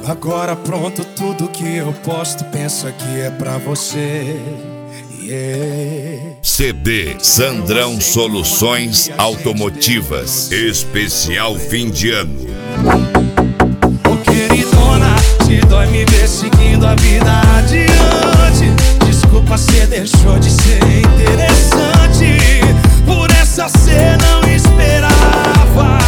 Agora pronto, tudo que eu posto, pensa que é pra você. CD Sandrão Soluções Automotivas, especial fim de ano. Ô queridona, te dói me ver seguindo a vida adiante. Desculpa, cê deixou de ser interessante. Por essa cê não esperava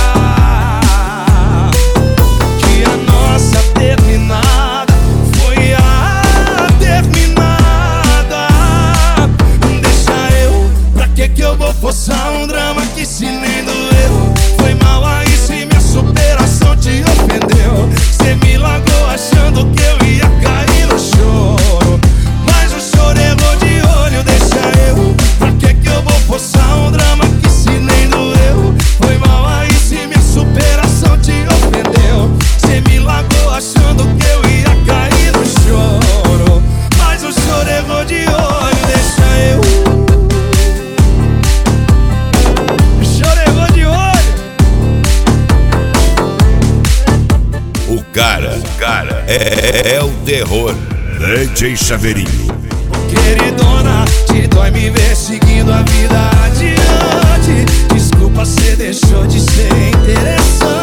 que a nossa terminada foi a terminada. Deixa eu, pra que eu vou forçar um drama que se nem doeu? Foi mal aí se minha superação te ofendeu. Cê me largou achando que eu ia cair no choro, mas o choro errou de olho. Deixa eu, pra que eu vou forçar um drama que se nem doeu? Foi mal aí se minha superação te ofendeu. Cê me largou achando que eu ia cair no choro, mas o choro errou de olho. Deixa eu, o choro errou de olho. O cara é o terror. DJ Chaveirinho. Queridona, te dói me ver seguindo a vida adiante. Desculpa, cê deixou de ser interessante.